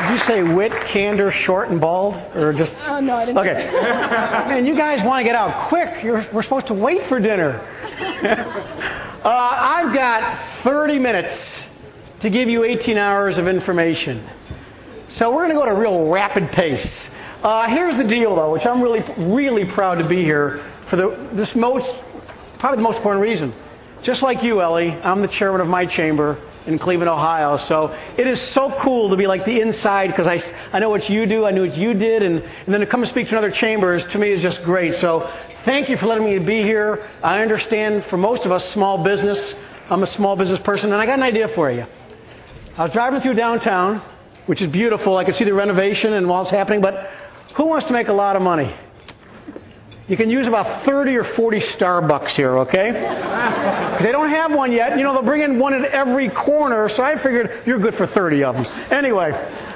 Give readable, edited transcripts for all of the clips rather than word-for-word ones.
you say wit, candor, short, and bald? Or just... No, I didn't. Okay. Man, you guys want to get out quick. We're supposed to wait for dinner. I've got 30 minutes to give you 18 hours of information. So we're going to go at a real rapid pace. Here's the deal, though, which I'm really, really proud to be here for probably the most important reason. Just like you, Ellie, I'm the chairman of my chamber in Cleveland, Ohio. So it is so cool to be like the inside, because I know what you do, I knew what you did, and then to come and speak to another chambers, to me, is just great. So thank you for letting me be here. I understand for most of us, small business. I'm a small business person, and I got an idea for you. I was driving through downtown, which is beautiful. I could see the renovation and while it's happening, but who wants to make a lot of money? You can use about 30 or 40 Starbucks here, okay? Because they don't have one yet. You know, they'll bring in one at every corner, so I figured you're good for 30 of them. Anyway,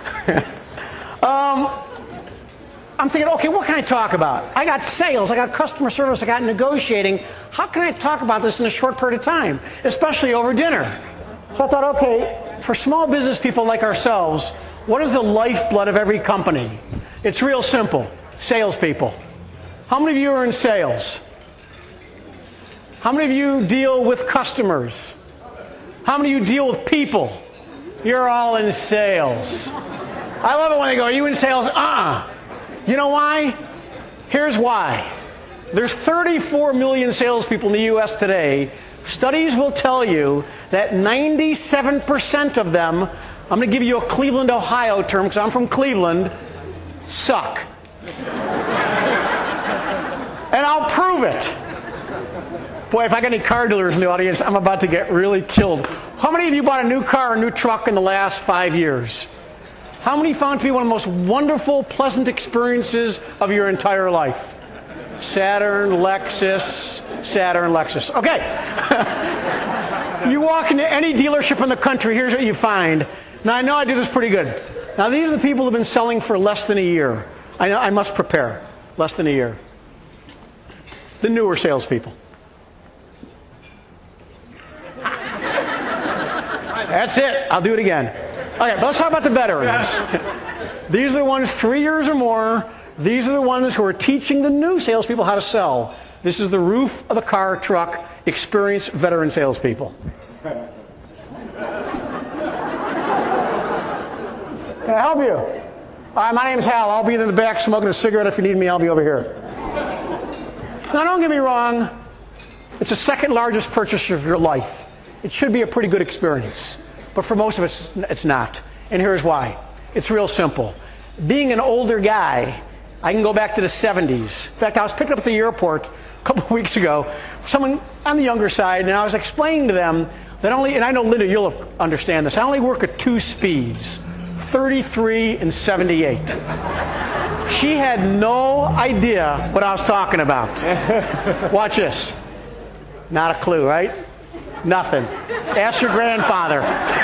I'm thinking, okay, what can I talk about? I got sales, I got customer service, I got negotiating. How can I talk about this in a short period of time, especially over dinner? So I thought, okay, for small business people like ourselves, what is the lifeblood of every company? It's real simple. Salespeople. How many of you are in sales? How many of you deal with customers? How many of you deal with people? You're all in sales. I love it when they go, are you in sales? You know why? Here's why. There's 34 million salespeople in the U.S. today. Studies will tell you that 97% of them, I'm going to give you a Cleveland, Ohio term because I'm from Cleveland, suck. And I'll prove it. Boy, if I got any car dealers in the audience, I'm about to get really killed. How many of you bought a new car or a new truck in the last 5 years? How many found to be one of the most wonderful, pleasant experiences of your entire life? Saturn, Lexus. Okay. You walk into any dealership in the country, here's what you find. Now, I know I do this pretty good. Now, these are the people who have been selling for less than a year. I know I must prepare. Less than a year. The newer salespeople. That's it. I'll do it again. Okay, but let's talk about the veterans. These are the ones 3 years or more. These are the ones who are teaching the new salespeople how to sell. This is the roof of the car, truck, experienced veteran salespeople. Can I help you? Hi, my name's Hal. I'll be in the back smoking a cigarette. If you need me, I'll be over here. Now, don't get me wrong. It's the second largest purchase of your life. It should be a pretty good experience. But for most of us, it's not. And here's why. It's real simple. Being an older guy, I can go back to the 70s. In fact, I was picked up at the airport a couple of weeks ago. Someone on the younger side, and I was explaining to them that and I know, Linda, you'll understand this, I only work at 2 speeds, 33 and 78. She had no idea what I was talking about. Watch this. Not a clue, right? Nothing. Ask your grandfather.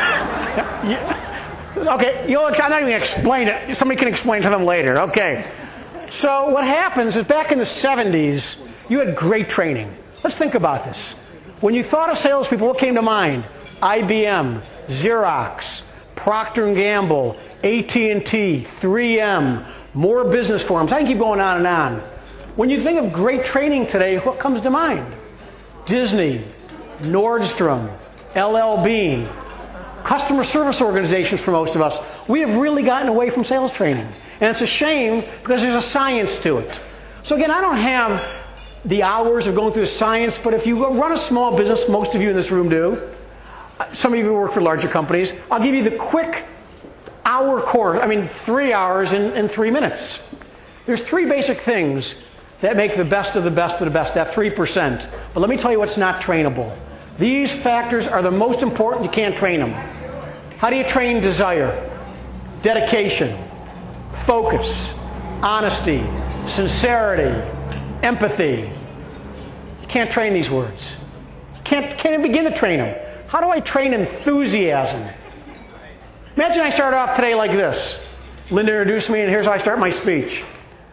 Okay, I'm not even going to explain it. Somebody can explain to them later. Okay. So what happens is back in the 70s, you had great training. Let's think about this. When you thought of salespeople, what came to mind? IBM, Xerox, Procter & Gamble, AT&T, 3M, more business forums. I can keep going on and on. When you think of great training today, what comes to mind? Disney, Nordstrom, LL Bean, customer service organizations for most of us. We have really gotten away from sales training. And it's a shame because there's a science to it. So again, I don't have the hours of going through the science, but if you run a small business, most of you in this room do. Some of you work for larger companies. I'll give you the quick hour course. 3 hours in 3 minutes. There's 3 basic things that make the best of the best of the best, that 3%. But let me tell you what's not trainable. These factors are the most important. You can't train them. How do you train desire? Dedication, focus, honesty, sincerity, empathy. You can't train these words. You can't even begin to train them. How do I train enthusiasm? Imagine I start off today like this. Linda introduced me, and here's how I start my speech.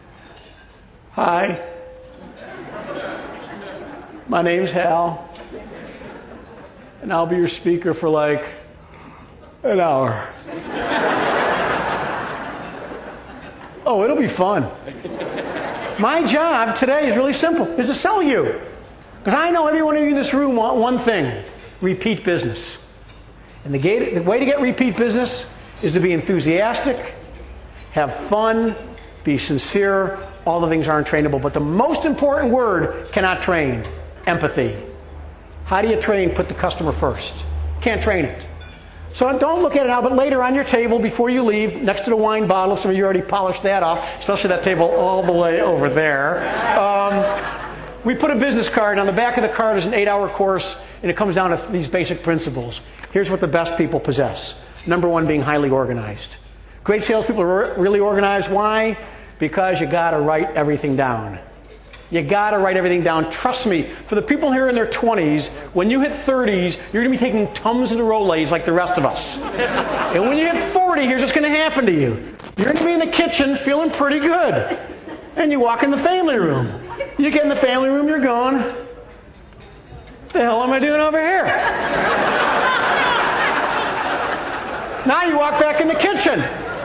Hi. My name's Hal. And I'll be your speaker for like an hour. Oh, it'll be fun. My job today is really simple, is to sell you. Because I know every one of you in this room want one thing, repeat business. And the way to get repeat business is to be enthusiastic, have fun, be sincere. All the things aren't trainable. But the most important word cannot train, empathy. How do you train? Put the customer first. Can't train it. So don't look at it now, but later on your table, before you leave, next to the wine bottle, some of you already polished that off, especially that table all the way over there. We put a business card. On the back of the card is an 8-hour course, and it comes down to these basic principles. Here's what the best people possess. Number one, being highly organized. Great salespeople are really organized. Why? Because you got to write everything down. You got to write everything down. Trust me, for the people here in their 20s, when you hit 30s, you're going to be taking Tums and Rolaids like the rest of us. And when you hit 40, here's what's going to happen to you. You're going to be in the kitchen feeling pretty good. And you walk in the family room. You get in the family room, you're going, what the hell am I doing over here? Now you walk back in the kitchen.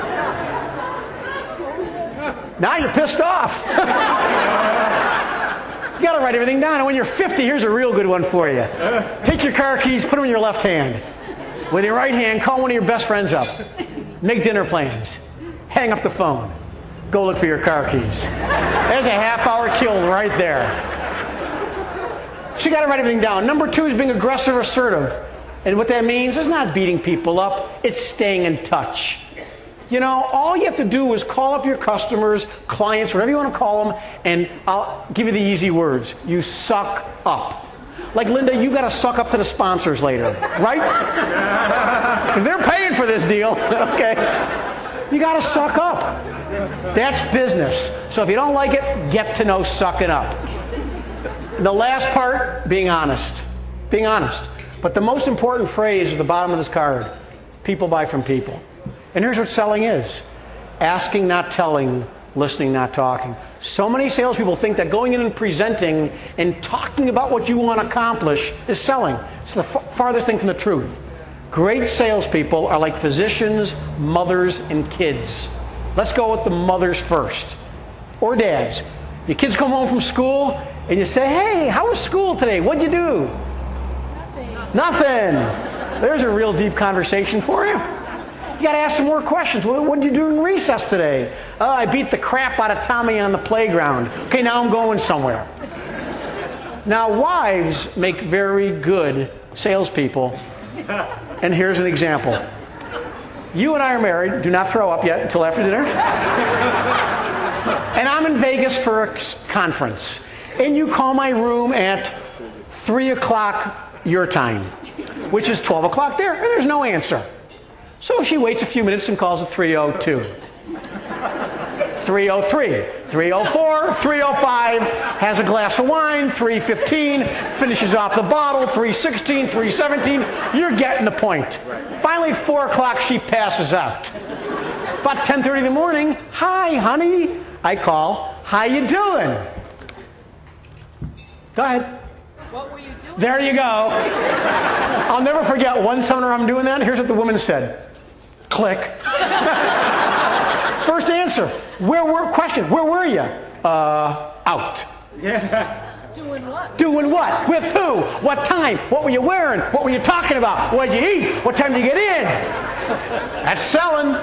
Now you're pissed off. You got to write everything down. And when you're 50, here's a real good one for you. Take your car keys, put them in your left hand. With your right hand, call one of your best friends up. Make dinner plans. Hang up the phone. Go look for your car keys. There's a half-hour kill right there. So you got to write everything down. Number two is being aggressive, assertive. And what that means is not beating people up. It's staying in touch. You know, all you have to do is call up your customers, clients, whatever you want to call them, and I'll give you the easy words. You suck up. Like, Linda, you got to suck up to the sponsors later, right? Because they're paying for this deal, okay? You got to suck up. That's business. So if you don't like it, get to know sucking up. The last part, being honest. Being honest. But the most important phrase is the bottom of this card. People buy from people. And here's what selling is. Asking, not telling. Listening, not talking. So many salespeople think that going in and presenting and talking about what you want to accomplish is selling. It's the farthest thing from the truth. Great salespeople are like physicians, mothers, and kids. Let's go with the mothers first. Or dads. Your kids come home from school and you say, hey, how was school today? What'd you do? Nothing. There's a real deep conversation for you. You got to ask some more questions. What did you do in recess today? Oh, I beat the crap out of Tommy on the playground. Okay, now I'm going somewhere. Now, wives make very good salespeople. And here's an example. You and I are married. Do not throw up yet until after dinner. And I'm in Vegas for a conference. And you call my room at 3 o'clock your time, which is 12 o'clock there, and there's no answer. So she waits a few minutes and calls at 3:02. 3:03, 3:04, 3:05, has a glass of wine, 3:15, finishes off the bottle, 3:16, 3:17. You're getting the point. Finally, 4 o'clock, she passes out. About 10:30 in the morning, hi, honey. I call, how you doing? Go ahead. What were you doing? There you go. I'll never forget one summer I'm doing that. Here's what the woman said. Click. First answer. Question. Where were you? Out. Doing what? Doing what? With who? What time? What were you wearing? What were you talking about? What did you eat? What time did you get in? That's selling.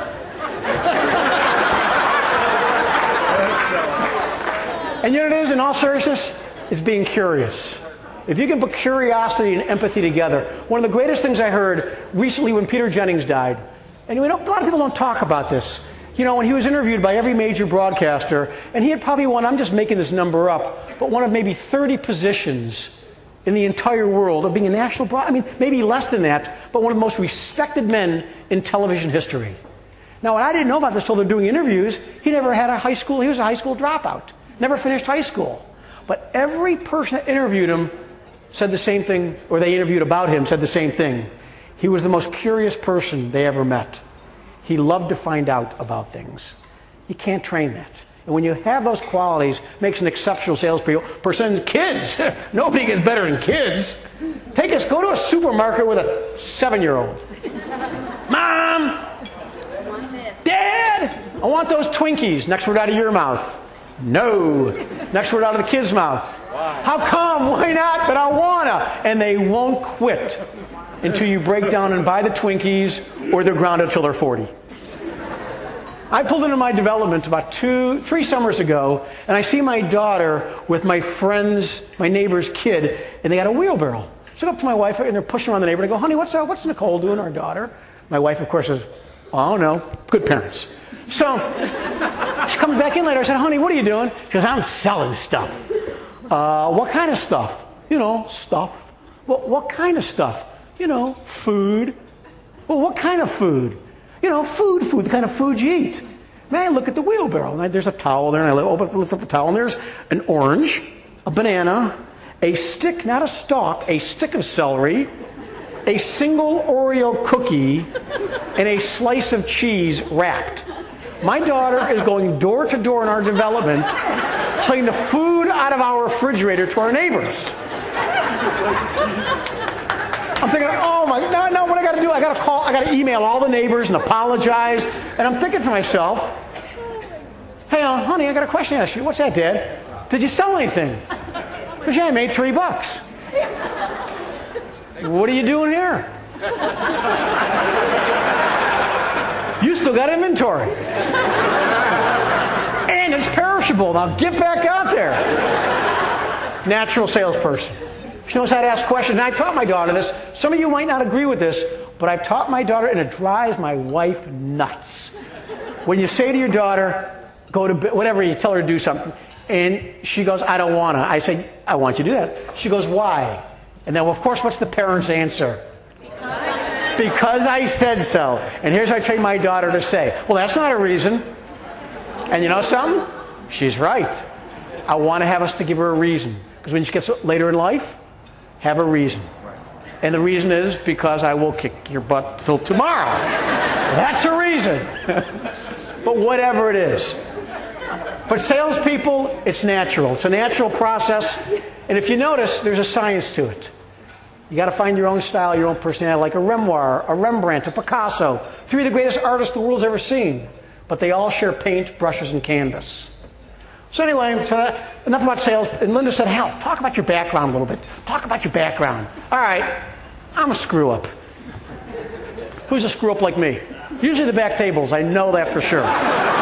And you know what it is, in all seriousness? It's being curious. If you can put curiosity and empathy together. One of the greatest things I heard recently when Peter Jennings died, and a lot of people don't talk about this. You know, when he was interviewed by every major broadcaster, and he had probably won, I'm just making this number up, but one of maybe 30 positions in the entire world of being a national maybe less than that, but one of the most respected men in television history. Now, what I didn't know about this till they're doing interviews, he never had he was a high school dropout. Never finished high school. But every person that interviewed him said the same thing, or they interviewed about him said the same thing. He was the most curious person they ever met. He loved to find out about things. You can't train that. And when you have those qualities, it makes an exceptional salesperson. Kids, nobody gets better than kids. Go to a supermarket with a 7-year-old. Mom! Dad! I want those Twinkies. Next word out of your mouth. No. Next word out of the kid's mouth. How come? Why not? But I wanna. And they won't quit until you break down and buy the Twinkies, or they're grounded until they're 40. I pulled into my development about 3 summers ago, and I see my daughter with my neighbor's kid, and they got a wheelbarrow. So I go up to my wife, and they're pushing around the neighborhood. I go, honey, what's Nicole doing, our daughter? My wife, of course, says, oh, no, good parents. So she comes back in later. I said, honey, what are you doing? She goes, I'm selling stuff. What kind of stuff? Stuff. Well, what kind of stuff? Food. Well, what kind of food? Food, the kind of food you eat. Man, I look at the wheelbarrow, and there's a towel there, and I lift up the towel, and there's an orange, a banana, a stick, not a stalk, a stick of celery, a single Oreo cookie, and a slice of cheese wrapped. My daughter is going door to door in our development, selling the food out of our refrigerator to our neighbors. I'm thinking, oh my, no, what I got to do? I got to call, I got to email all the neighbors and apologize. And I'm thinking to myself, hey, honey, I got a question to ask you. What's that, Dad? Did you sell anything? Because I made $3. What are you doing here? You still got inventory. And it's perishable. Now get back out there. Natural salesperson. She knows how to ask questions. And I taught my daughter this. Some of you might not agree with this, but I've taught my daughter, and it drives my wife nuts. When you say to your daughter, go to bed, whatever, you tell her to do something, and she goes, I don't want to. I say, I want you to do that. She goes, why? And then, well, of course, what's the parent's answer? Because I said so. And here's what I train my daughter to say. Well, that's not a reason. And you know something? She's right. I want to have us to give her a reason. Because when she gets later in life, have a reason. And the reason is because I will kick your butt till tomorrow. That's a reason. But whatever it is. But salespeople, it's natural. It's a natural process. And if you notice, there's a science to it. You got to find your own style, your own personality, like a Renoir, a Rembrandt, a Picasso. 3 of the greatest artists the world's ever seen. But they all share paint, brushes, and canvas. So anyway, enough about sales. And Linda said, Hal, talk about your background a little bit. Talk about your background. All right, I'm a screw-up. Who's a screw-up like me? Usually the back tables. I know that for sure.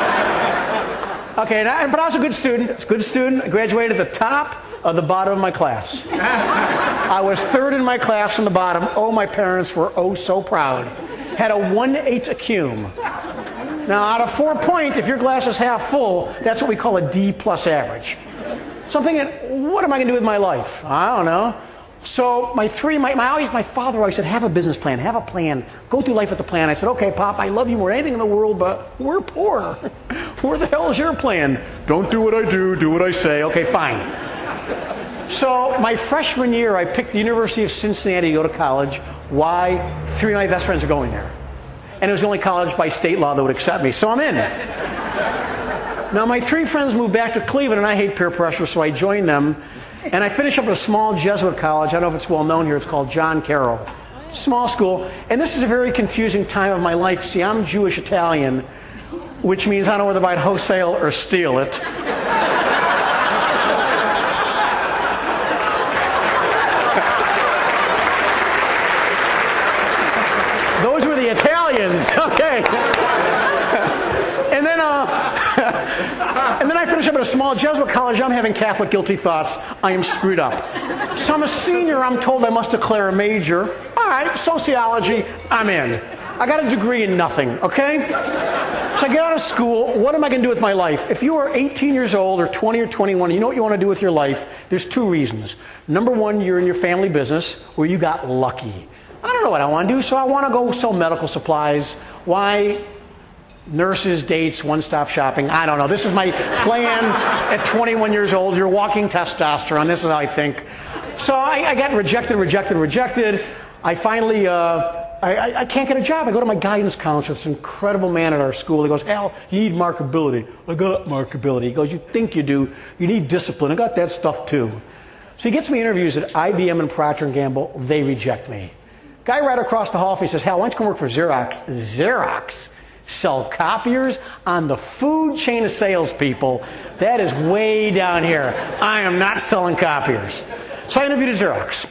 Okay, but I was a good student. I graduated at the top of the bottom of my class. I was 3rd in my class from the bottom. Oh, my parents were so proud. Had a 1/8 ACUME. Now, out of 4 points, if your glass is half full, that's what we call a D+ average. So I'm thinking, what am I going to do with my life? I don't know. So my father always said, have a business plan, have a plan, go through life with a plan. I said, okay, Pop, I love you more than anything in the world, but we're poor. Where the hell is your plan? Don't do what I do what I say. Okay, fine. So my freshman year, I picked the University of Cincinnati to go to college. Why? 3 of my best friends are going there. And it was the only college by state law that would accept me. So I'm in. Now, my 3 friends moved back to Cleveland, and I hate peer pressure, so I joined them. And I finished up at a small Jesuit college. I don't know if it's well known here. It's called John Carroll. Small school. And this is a very confusing time of my life. See, I'm Jewish Italian, which means I don't know whether to buy it wholesale or steal it. Those were the Italians. Okay. And then I finished up at a small Jesuit college. I'm having Catholic guilty thoughts. I am screwed up. So I'm a senior. I'm told I must declare a major. All right, sociology. I'm in. I got a degree in nothing, okay? So I get out of school. What am I going to do with my life? If you are 18 years old or 20 or 21, you know what you want to do with your life? There's 2 reasons. Number 1, you're in your family business where you got lucky. I don't know what I want to do, so I want to go sell medical supplies. Why? Nurses, dates, one-stop shopping. I don't know. This is my plan at 21 years old. You're walking testosterone. This is how I think. So I got rejected. I finally, I can't get a job. I go to my guidance counselor, this incredible man at our school. He goes, Al, you need markability. I got markability. He goes, you think you do. You need discipline. I got that stuff too. So he gets me interviews at IBM and Procter & Gamble. They reject me. Guy right across the hall from me says, Hal, why don't you come work for Xerox? Xerox? Sell copiers on the food chain of salespeople. That is way down here. I am not selling copiers. So I interviewed at Xerox.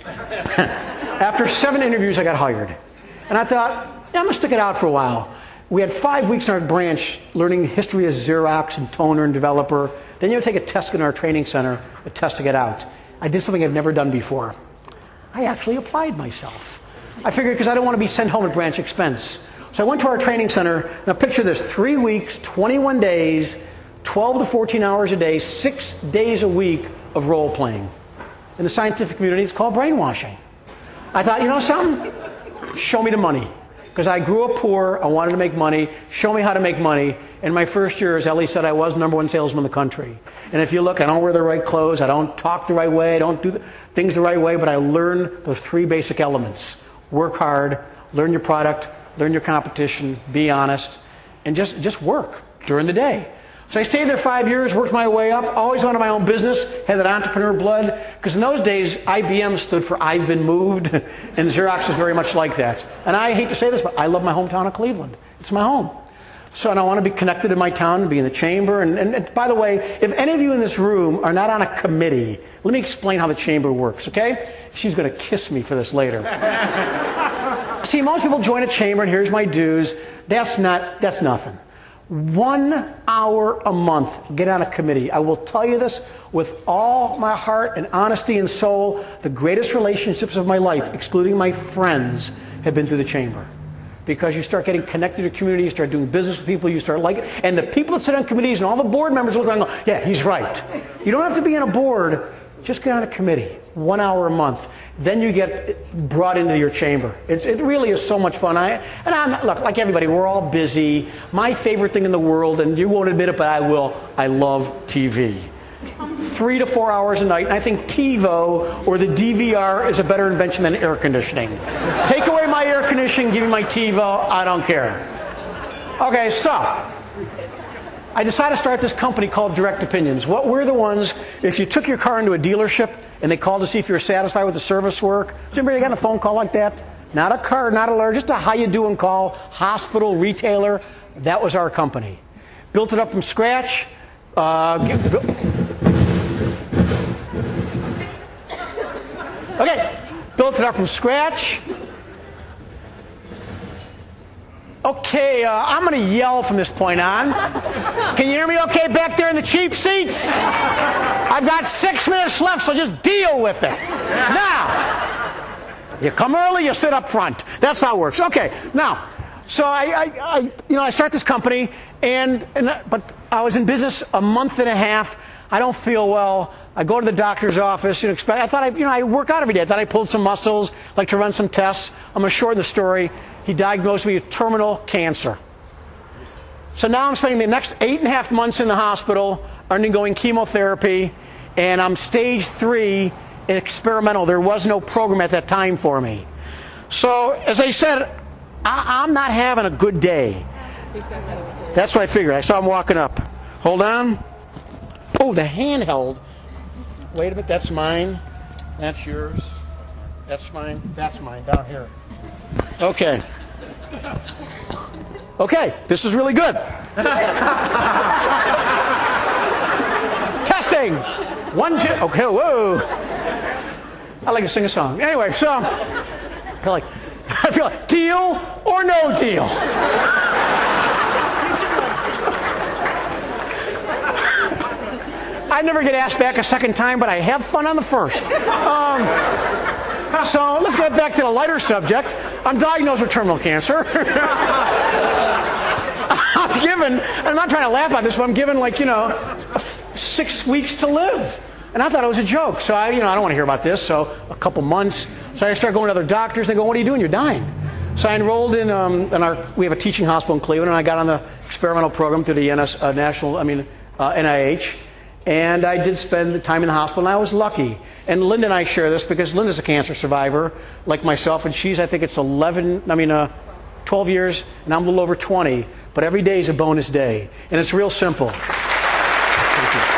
After 7 interviews, I got hired. And I thought, I'm going to stick it out for a while. We had 5 weeks in our branch learning the history of Xerox and toner and developer. Then you would take a test in our training center, a test to get out. I did something I've never done before. I actually applied myself. I figured because I don't want to be sent home at branch expense. So I went to our training center. Now picture this, 3 weeks, 21 days, 12 to 14 hours a day, 6 days a week of role playing. In the scientific community, it's called brainwashing. I thought, you know something? Show me the money. Because I grew up poor, I wanted to make money. Show me how to make money. In my first year, as Ellie said, I was #1 salesman in the country. And if you look, I don't wear the right clothes, I don't talk the right way, I don't do things the right way, but I learned those 3 basic elements. Work hard, learn your product, learn your competition, be honest, and just work during the day. So I stayed there 5 years, worked my way up, always wanted my own business, had that entrepreneur blood, because in those days, IBM stood for I've been moved, and Xerox was very much like that. And I hate to say this, but I love my hometown of Cleveland. It's my home. So and I want to be connected to my town, be in the chamber. And by the way, if any of you in this room are not on a committee, let me explain how the chamber works, okay? She's going to kiss me for this later. See, most people join a chamber, and here's my dues. That's nothing. 1 hour a month, get on a committee. I will tell you this with all my heart and honesty and soul. The greatest relationships of my life, excluding my friends, have been through the chamber. Because you start getting connected to community, you start doing business with people, you start liking it. And the people that sit on committees and all the board members look around and go, yeah, he's right. You don't have to be on a board. Just get on a committee, 1 hour a month. Then you get brought into your chamber. It really is so much fun. Look, like everybody, we're all busy. My favorite thing in the world, and you won't admit it, but I will, I love TV. 3 to 4 hours a night, and I think TiVo or the DVR is a better invention than air conditioning. Take away my air conditioning, give me my TiVo, I don't care. Okay, so I decided to start this company called Direct Opinions. What we're the ones, if you took your car into a dealership and they called to see if you were satisfied with the service work, has anybody gotten a phone call like that? Not a car, not a letter, just a how you doing call, hospital, retailer. That was our company. Built it up from scratch. Built it up from scratch. Okay, I'm going to yell from this point on. Can you hear me okay back there in the cheap seats? I've got 6 minutes left, so just deal with it. Now, you come early, you sit up front. That's how it works. Okay, now, so I start this company, but I was in business a month and a half. I don't feel well. I go to the doctor's office. I thought I work out every day. I thought I pulled some muscles, like to run some tests. I'm going to shorten the story. He diagnosed me with terminal cancer. So now I'm spending the next 8.5 months in the hospital undergoing chemotherapy, and I'm stage 3 experimental. There was no program at that time for me. So, as I said, I'm not having a good day. That's what I figured. I saw him walking up. Hold on. Oh, the handheld. Wait a minute. That's mine. That's yours. That's mine. That's mine. Down here. Okay. Okay. This is really good. Testing. 1, 2. Okay. Whoa. I like to sing a song. Anyway, so I feel like deal or no deal. I never get asked back a second time, but I have fun on the first. So let's get back to the lighter subject. I'm diagnosed with terminal cancer. I'm not trying to laugh at this, but I'm given 6 weeks to live. And I thought it was a joke. So I don't want to hear about this. So a couple months. So I start going to other doctors. They go, what are you doing? You're dying. So I enrolled in we have a teaching hospital in Cleveland, and I got on the experimental program through the NIH. And I did spend the time in the hospital, and I was lucky. And Linda and I share this because Linda's a cancer survivor, like myself, and she's, I think it's 12 years, and I'm a little over 20. But every day is a bonus day, and it's real simple. Thank you.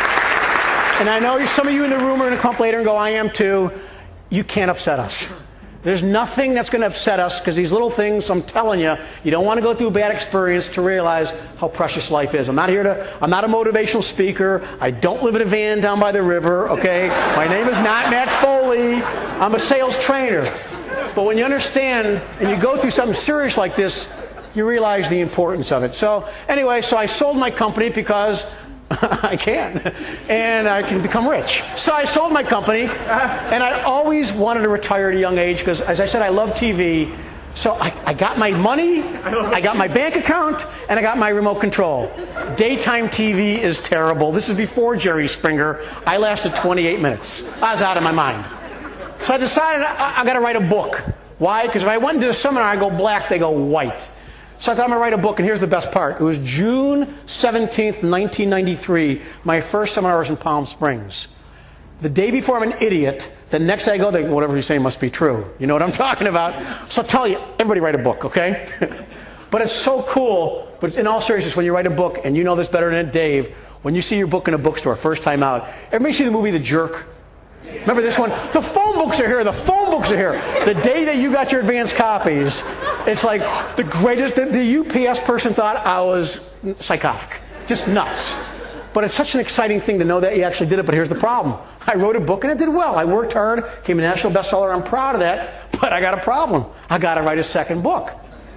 And I know some of you in the room are going to come up later and go, I am too. You can't upset us. There's nothing that's going to upset us because these little things, I'm telling you, you don't want to go through a bad experience to realize how precious life is. I'm not a motivational speaker. I don't live in a van down by the river, okay? My name is not Matt Foley. I'm a sales trainer. But when you understand and you go through something serious like this, you realize the importance of it. So anyway, I sold my company because I can. And I can become rich. So I sold my company, and I always wanted to retire at a young age because, as I said, I love TV. So I got my money, I got my bank account, and I got my remote control. Daytime TV is terrible. This is before Jerry Springer. I lasted 28 minutes. I was out of my mind. So I decided I got to write a book. Why? Because if I went into a seminar, I go black, they go white. So I thought I'm going to write a book, and here's the best part. It was June 17th, 1993. My first seminar was in Palm Springs. The day before, I'm an idiot. The next day I go, whatever you're saying must be true. You know what I'm talking about? So I'll tell you, everybody write a book, okay? But it's so cool. But in all seriousness, when you write a book, and you know this better than Dave, when you see your book in a bookstore, first time out, everybody see the movie The Jerk? Remember this one? The phone books are here. The phone books are here. The day that you got your advanced copies, it's like the greatest. The UPS person thought I was psychotic. Just nuts. But it's such an exciting thing to know that you actually did it. But here's the problem. I wrote a book and it did well. I worked hard, became a national bestseller. I'm proud of that. But I got a problem. I got to write a second book.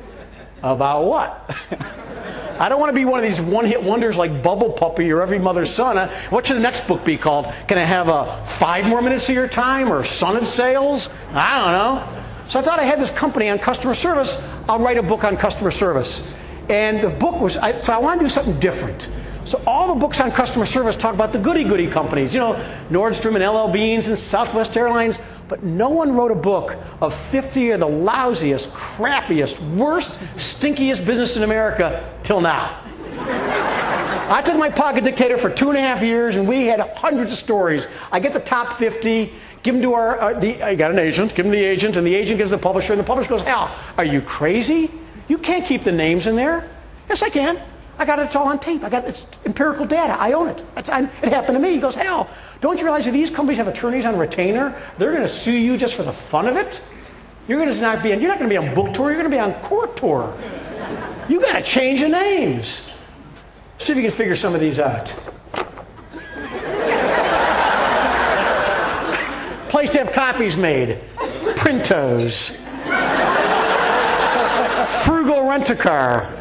About what? I don't want to be one of these one-hit wonders like Bubble Puppy or Every Mother's Son. What should the next book be called? Can I have 5 more minutes of your time or Son of Sales? I don't know. So I thought I had this company on customer service. I'll write a book on customer service. And the book was, so I want to do something different. So all the books on customer service talk about the goody-goody companies. You know, Nordstrom and LL Beans and Southwest Airlines. But no one wrote a book of 50 of the lousiest, crappiest, worst, stinkiest business in America till now. I took my pocket dictator for 2.5 years, and we had hundreds of stories. I get the top 50, give them to I got an agent, give them the agent, and the agent gives the publisher, and the publisher goes, Hal, are you crazy? You can't keep the names in there. Yes, I can. I got it. It's all on tape. It's empirical data. I own it. It happened to me. He goes, Hal, don't you realize if these companies have attorneys on retainer, they're going to sue you just for the fun of it? You're not going to be on book tour. You're going to be on court tour. You got to change the names. See if you can figure some of these out. Place to have copies made. Printos. Frugal Rent-A-Car.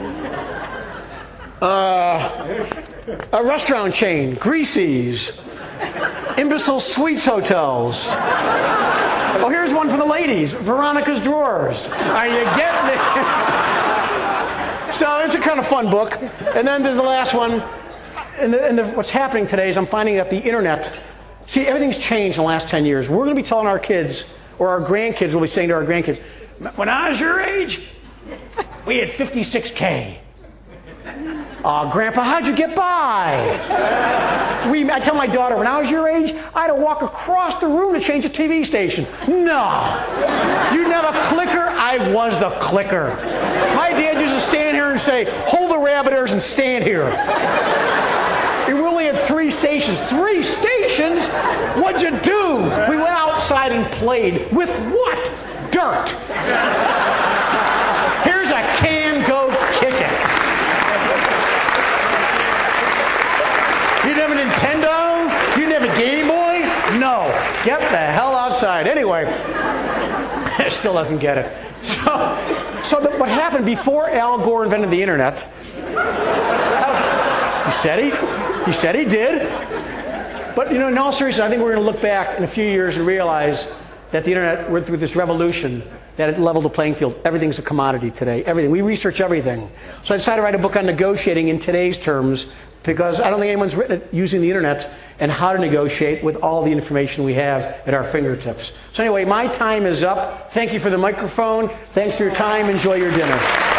A restaurant chain, Greasy's, Imbecile Sweets Hotels. Oh, here's one for the ladies, Veronica's Drawers. Are you getting it? So it's a kind of fun book. And then there's the last one. And what's happening today is I'm finding that the internet, see, everything's changed in the last 10 years. We're going to be telling our kids, or our grandkids will be saying to our grandkids, when I was your age, we had 56K. Grandpa, how'd you get by? I tell my daughter, when I was your age, I had to walk across the room to change a TV station. No. You didn't have a clicker? I was the clicker. My dad used to stand here and say, hold the rabbit ears and stand here. We only had 3 stations. 3 stations? What'd you do? We went outside and played. With what? Dirt. Here's a can, go kick it. You didn't have a Nintendo? You didn't have a Game Boy? No. Get the hell outside. Anyway, it still doesn't get it. What happened before Al Gore invented the internet? He said he did. But in all seriousness, I think we're going to look back in a few years and realize that the internet went through this revolution that it leveled the playing field. Everything's a commodity today. Everything. We research everything. So I decided to write a book on negotiating in today's terms because I don't think anyone's written it using the internet and how to negotiate with all the information we have at our fingertips. So anyway, my time is up. Thank you for the microphone. Thanks for your time. Enjoy your dinner.